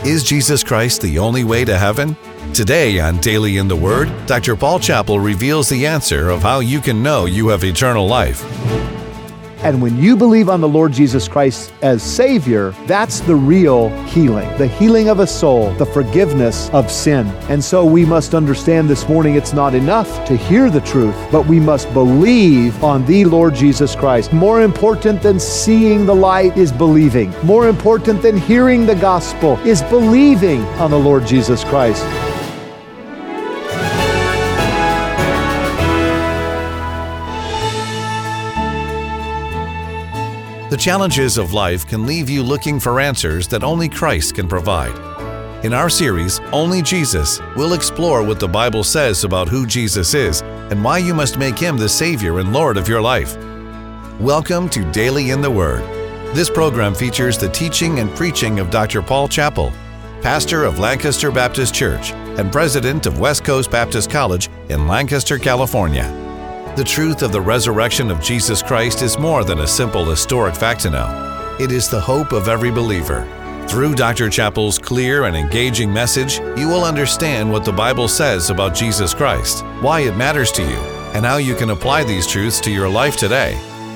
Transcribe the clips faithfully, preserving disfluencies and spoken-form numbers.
Is Jesus Christ the only way to heaven? Today on Daily in the Word, Doctor Paul Chappell reveals the answer of how you can know you have eternal life. And when you believe on the Lord Jesus Christ as Savior, that's the real healing, the healing of a soul, the forgiveness of sin. And so we must understand this morning it's not enough to hear the truth, but we must believe on the Lord Jesus Christ. More important than seeing the light is believing. More important than hearing the gospel is believing on the Lord Jesus Christ. The challenges of life can leave you looking for answers that only Christ can provide. In our series, Only Jesus, we'll explore what the Bible says about who Jesus is and why you must make Him the Savior and Lord of your life. Welcome to Daily in the Word. This program features the teaching and preaching of Doctor Paul Chappell, pastor of Lancaster Baptist Church and president of West Coast Baptist College in Lancaster, California. The truth of the resurrection of Jesus Christ is more than a simple historic fact to know. It is the hope of every believer. Through Doctor Chappell's clear and engaging message, you will understand what the Bible says about Jesus Christ, why it matters to you, and how you can apply these truths to your life today.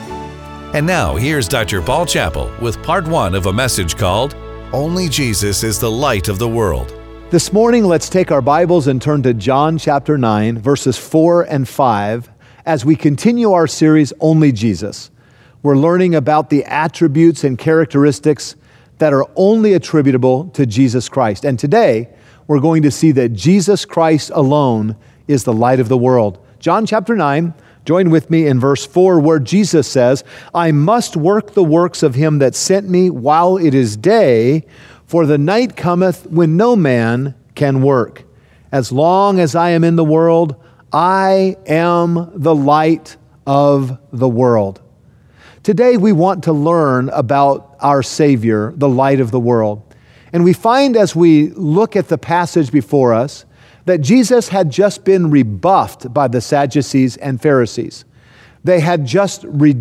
And now, here's Doctor Paul Chappell with part one of a message called, Only Jesus is the Light of the World. This morning, let's take our Bibles and turn to John chapter nine, verses four and five, as we continue our series, Only Jesus. We're learning about the attributes and characteristics that are only attributable to Jesus Christ. And today, we're going to see that Jesus Christ alone is the light of the world. John chapter nine, join with me in verse four, where Jesus says, I must work the works of him that sent me while it is day, for the night cometh when no man can work. As long as I am in the world, I am the light of the world. Today we want to learn about our Savior, the light of the world. And we find as we look at the passage before us that Jesus had just been rebuffed by the Sadducees and Pharisees. They had just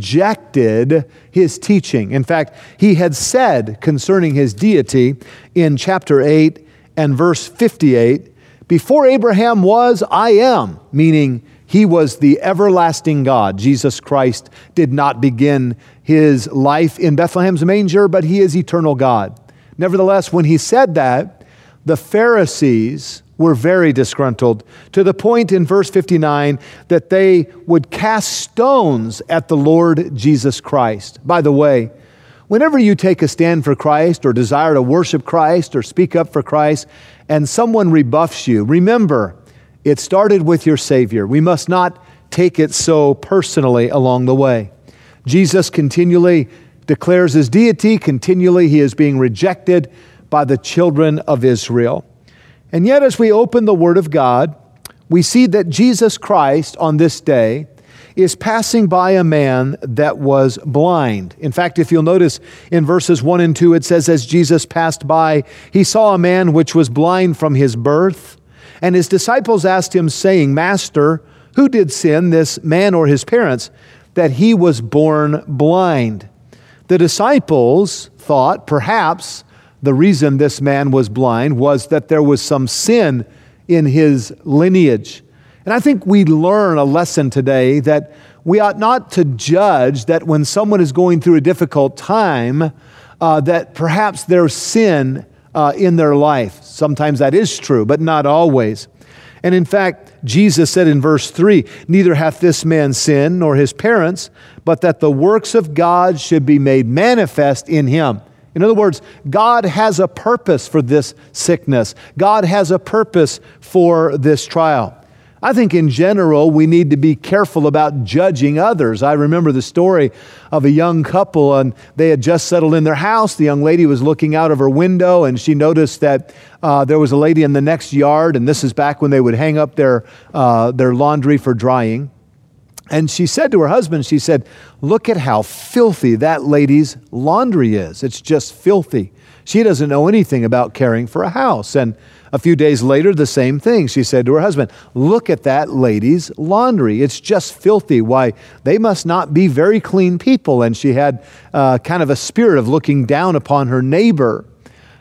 rejected his teaching. In fact, he had said concerning his deity in chapter eight and verse fifty-eight, before Abraham was, I am, meaning he was the everlasting God. Jesus Christ did not begin his life in Bethlehem's manger, but he is eternal God. Nevertheless, when he said that, the Pharisees were very disgruntled, to the point in verse fifty-nine that they would cast stones at the Lord Jesus Christ. By the way, whenever you take a stand for Christ or desire to worship Christ or speak up for Christ, and someone rebuffs you, remember, it started with your Savior. We must not take it so personally along the way. Jesus continually declares his deity. Continually, he is being rejected by the children of Israel. And yet, as we open the Word of God, we see that Jesus Christ on this day is passing by a man that was blind. In fact, if you'll notice in verses one and two, it says, as Jesus passed by, he saw a man which was blind from his birth. And his disciples asked him, saying, Master, who did sin, this man or his parents, that he was born blind? The disciples thought perhaps the reason this man was blind was that there was some sin in his lineage. And I think we learn a lesson today that we ought not to judge that when someone is going through a difficult time, uh, that perhaps there's sin uh, in their life. Sometimes that is true, but not always. And in fact, Jesus said in verse three, neither hath this man sinned nor his parents, but that the works of God should be made manifest in him. In other words, God has a purpose for this sickness. God has a purpose for this trial. I think in general, we need to be careful about judging others. I remember the story of a young couple, and they had just settled in their house. The young lady was looking out of her window, and she noticed that uh, there was a lady in the next yard, and this is back when they would hang up their uh, their laundry for drying. And she said to her husband, she said, look at how filthy that lady's laundry is. It's just filthy. She doesn't know anything about caring for a house. And a few days later, the same thing. She said to her husband, look at that lady's laundry. It's just filthy. Why, they must not be very clean people. And she had uh, kind of a spirit of looking down upon her neighbor.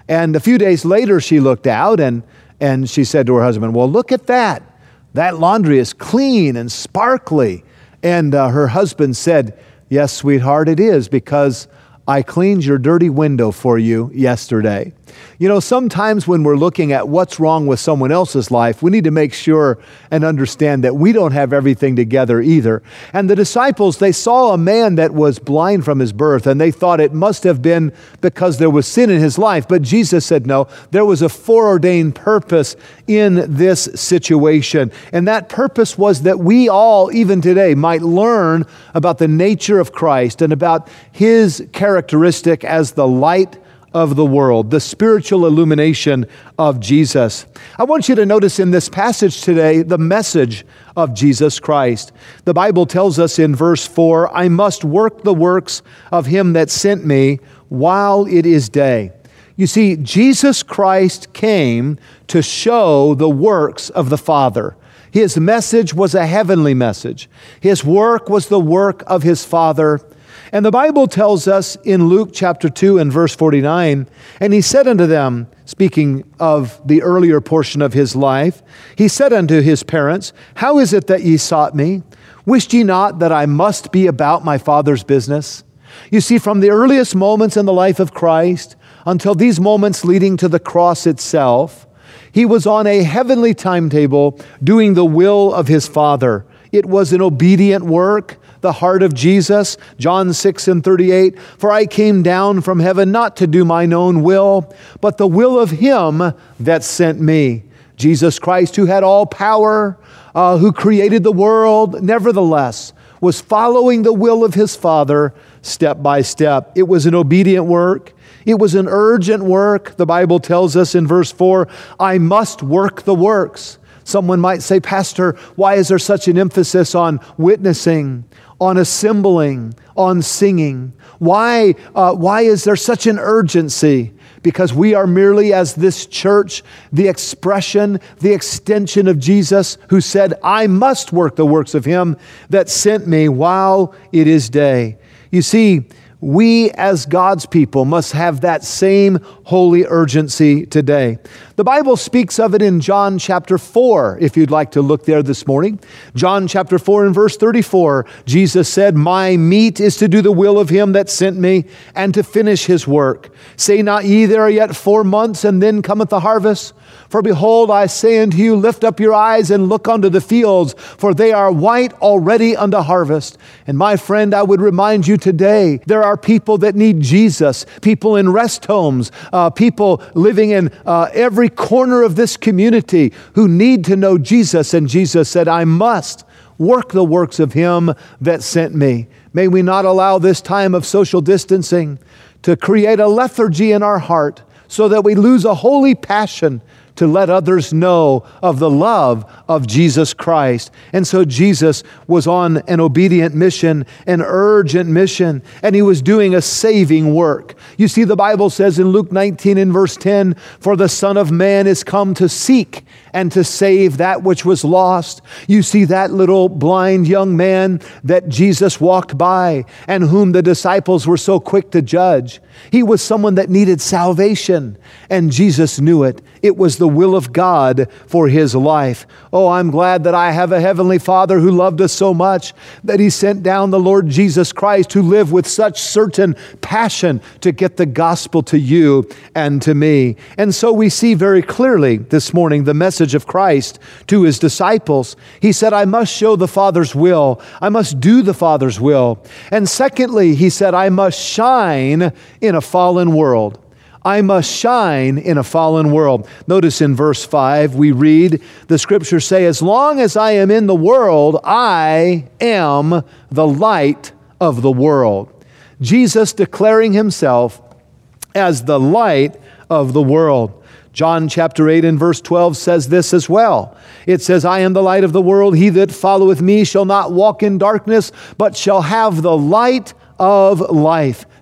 And a few days later, she looked out and, and she said to her husband, well, look at that. That laundry is clean and sparkly. And uh, her husband said, yes, sweetheart, it is, because I cleaned your dirty window for you yesterday. You know, sometimes when we're looking at what's wrong with someone else's life, we need to make sure and understand that we don't have everything together either. And the disciples, they saw a man that was blind from his birth, and they thought it must have been because there was sin in his life. But Jesus said, no, there was a foreordained purpose in this situation. And that purpose was that we all, even today, might learn about the nature of Christ and about His characteristic as the light of the world, the spiritual illumination of Jesus. I want you to notice in this passage today the message of Jesus Christ. The Bible tells us in verse four, I must work the works of Him that sent me while it is day. You see, Jesus Christ came to show the works of the Father. His message was a heavenly message. His work was the work of His Father. And the Bible tells us in Luke chapter two and verse forty-nine, and He said unto them, speaking of the earlier portion of His life, He said unto His parents, how is it that ye sought me? Wished ye not that I must be about my Father's business? You see, from the earliest moments in the life of Christ until these moments leading to the cross itself, He was on a heavenly timetable doing the will of His Father. It was an obedient work. The heart of Jesus, John six and thirty-eight, for I came down from heaven not to do mine own will, but the will of Him that sent me. Jesus Christ, who had all power, uh, who created the world, nevertheless, was following the will of His Father step by step. It was an obedient work. It was an urgent work. The Bible tells us in verse four, I must work the works. Someone might say, Pastor, why is there such an emphasis on witnessing, on assembling, on singing? Why, uh, why is there such an urgency? Because we are merely, as this church, the expression, the extension of Jesus, who said, I must work the works of Him that sent me while it is day. You see, we as God's people must have that same holy urgency today. The Bible speaks of it in John chapter four, if you'd like to look there this morning. John chapter four and verse thirty-four, Jesus said, my meat is to do the will of Him that sent me and to finish His work. Say not ye, there are yet four months, and then cometh the harvest? For behold, I say unto you, lift up your eyes and look unto the fields, for they are white already unto harvest. And my friend, I would remind you today, there are people that need Jesus, people in rest homes, uh, people living in uh, every corner of this community who need to know Jesus. And Jesus said, I must work the works of Him that sent me. May we not allow this time of social distancing to create a lethargy in our heart so that we lose a holy passion to let others know of the love of Jesus Christ. And so Jesus was on an obedient mission, an urgent mission, and He was doing a saving work. You see, the Bible says in Luke nineteen and verse ten, for the Son of Man is come to seek and to save that which was lost. You see that little blind young man that Jesus walked by and whom the disciples were so quick to judge. He was someone that needed salvation, and Jesus knew it. It was the will of God for his life. Oh, I'm glad that I have a heavenly Father who loved us so much that He sent down the Lord Jesus Christ, who lived with such certain passion to get the gospel to you and to me. And so we see very clearly this morning the message of Christ to His disciples. He said, I must show the Father's will. I must do the Father's will. And secondly, He said, I must shine in a fallen world. I must shine in a fallen world. Notice in verse five, we read, the Scriptures say, as long as I am in the world, I am the light of the world. Jesus declaring Himself as the light of the world. John chapter eight and verse twelve says this as well. It says, I am the light of the world. He that followeth me shall not walk in darkness, but shall have the light of life.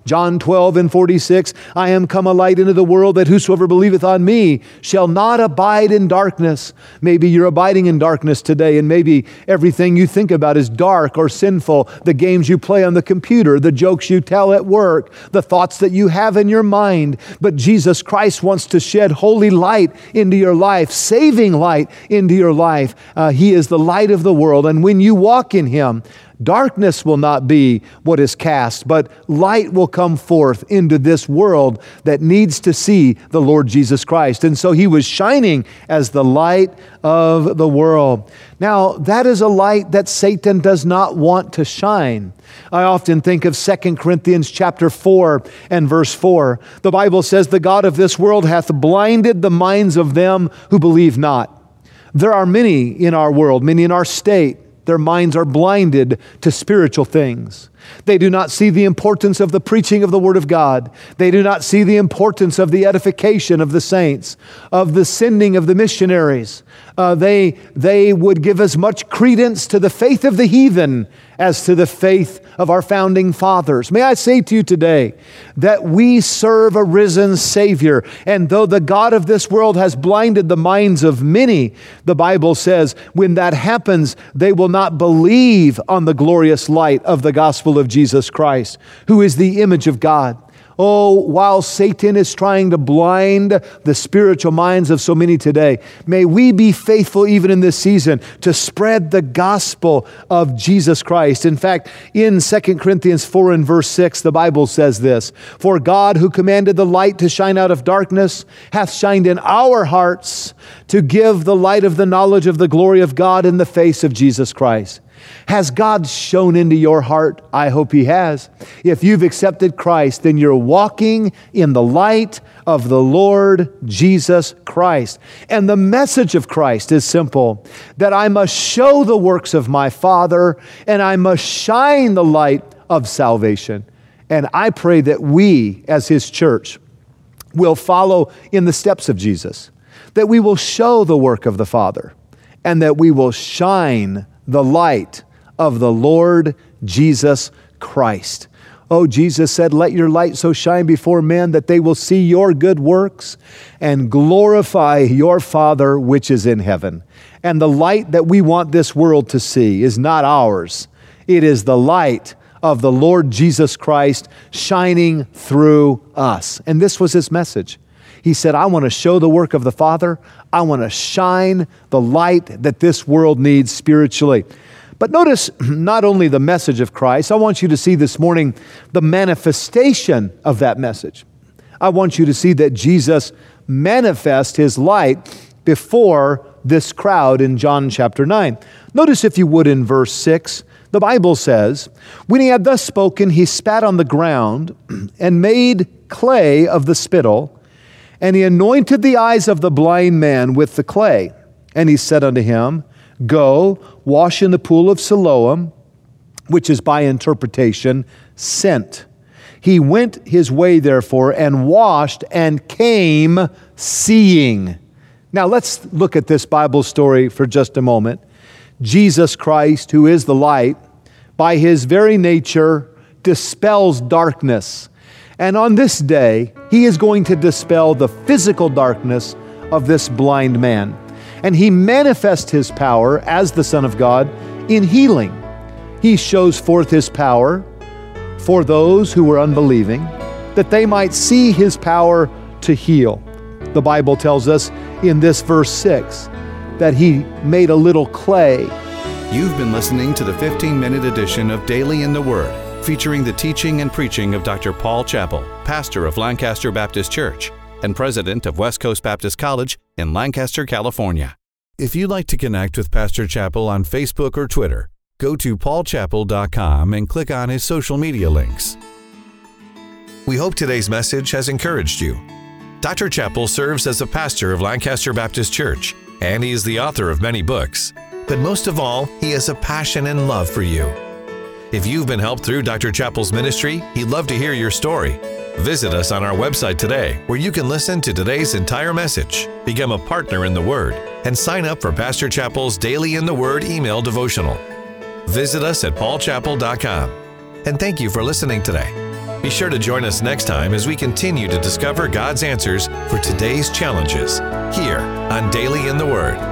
John twelve and forty-six, I am come a light into the world, that whosoever believeth on me shall not abide in darkness. Maybe you're abiding in darkness today, and maybe everything you think about is dark or sinful. The games you play on the computer, the jokes you tell at work, the thoughts that you have in your mind. But Jesus Christ wants to shed holy light into your life, saving light into your life. Uh, he is the light of the world, and when you walk in Him, darkness will not be what is cast, but light will come forth into this world that needs to see the Lord Jesus Christ. And so He was shining as the light of the world. Now, that is a light that Satan does not want to shine. I often think of Second Corinthians chapter four and verse four. The Bible says, the God of this world hath blinded the minds of them who believe not. There are many in our world, many in our state. Their minds are blinded to spiritual things. They do not see the importance of the preaching of the Word of God. They do not see the importance of the edification of the saints, of the sending of the missionaries. Uh, they, they would give as much credence to the faith of the heathen as to the faith of our founding fathers. May I say to you today that we serve a risen Savior, and though the God of this world has blinded the minds of many, the Bible says when that happens, they will not believe on the glorious light of the gospel of Jesus Christ, who is the image of God. Oh, while Satan is trying to blind the spiritual minds of so many today, may we be faithful even in this season to spread the gospel of Jesus Christ. In fact, in Second Corinthians four and verse six, the Bible says this, for God who commanded the light to shine out of darkness hath shined in our hearts to give the light of the knowledge of the glory of God in the face of Jesus Christ. Has God shone into your heart? I hope He has. If you've accepted Christ, then you're walking in the light of the Lord Jesus Christ. And the message of Christ is simple, that I must show the works of my Father, and I must shine the light of salvation. And I pray that we, as His church, will follow in the steps of Jesus, that we will show the work of the Father, and that we will shine the light of the Lord Jesus Christ. Oh, Jesus said, let your light so shine before men that they will see your good works and glorify your Father which is in heaven. And the light that we want this world to see is not ours. It is the light of the Lord Jesus Christ shining through us. And this was His message. He said, I want to show the work of the Father. I want to shine the light that this world needs spiritually. But notice not only the message of Christ, I want you to see this morning the manifestation of that message. I want you to see that Jesus manifests His light before this crowd in John chapter nine. Notice, if you would, in verse six, the Bible says, when He had thus spoken, He spat on the ground and made clay of the spittle, and He anointed the eyes of the blind man with the clay. And He said unto him, go, wash in the pool of Siloam, which is by interpretation, sent. He went his way, therefore, and washed, and came seeing. Now let's look at this Bible story for just a moment. Jesus Christ, who is the light, by His very nature dispels darkness. And on this day, He is going to dispel the physical darkness of this blind man. And He manifests His power as the Son of God in healing. He shows forth His power for those who were unbelieving, that they might see His power to heal. The Bible tells us in this verse six that He made a little clay. You've been listening to the fifteen-minute edition of Daily in the Word, featuring the teaching and preaching of Doctor Paul Chappell, pastor of Lancaster Baptist Church and president of West Coast Baptist College in Lancaster, California. If you'd like to connect with Pastor Chappell on Facebook or Twitter, go to paul chappell dot com and click on his social media links. We hope today's message has encouraged you. Doctor Chappell serves as a pastor of Lancaster Baptist Church, and he is the author of many books. But most of all, he has a passion and love for you. If you've been helped through Doctor Chappell's ministry, he'd love to hear your story. Visit us on our website today, where you can listen to today's entire message, become a partner in the Word, and sign up for Pastor Chappell's Daily in the Word email devotional. Visit us at paul chappell dot com. And thank you for listening today. Be sure to join us next time as we continue to discover God's answers for today's challenges here on Daily in the Word.